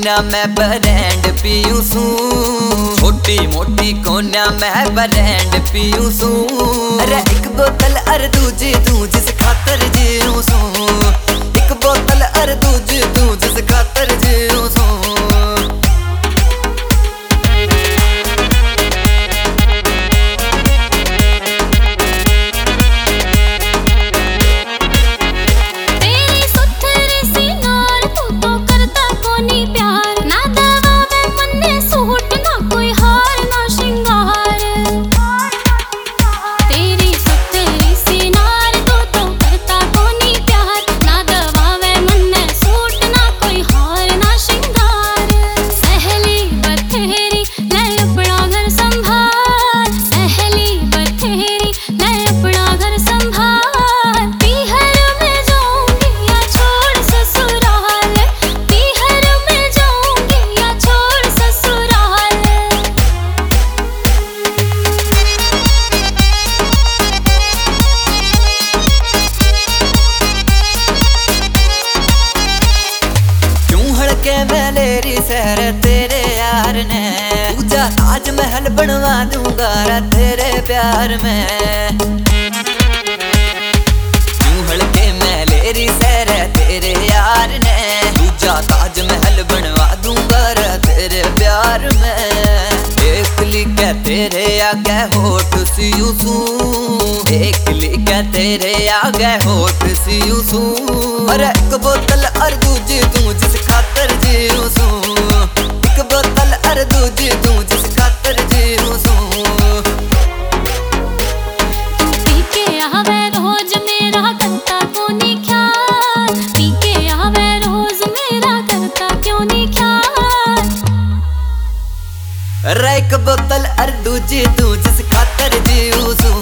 कोन्या मैं ब्रांड पीऊं सू, छोटी मोटी कोन्या मैं ब्रांड पीऊं सू। अरे एक बोतल अर दूजी तू जिस खातर जीऊं सू, एक बोतल अर दूजी तू जिस खातर जीऊं सू। मेरी सैर तेरे यार ने, पूजा ताजमहल बनवा दूंगा तेरे प्यार में। यूं हड़के मैं लेरी सैर तेरे यार ने, पूजा ताजमहल बनवा दूंगा तेरे प्यार में। देख ली क्या तेरे आगे होठ सियूं सू, देख ली क्या तेरे आगे होठ सियूं सू। अरे एक बोतल और दूजी तू जिस खातर जीऊं सू, एक बोतल और दूजी तू जिस खातर जीऊं सू। पी के आवे रोज मेरा करता क्यों नहीं ख्याल, पी के आवे रोज मेरा करता क्यों नहीं ख्याल। अरे एक बोतल और दूजी तू जिस खातर जीऊं सू,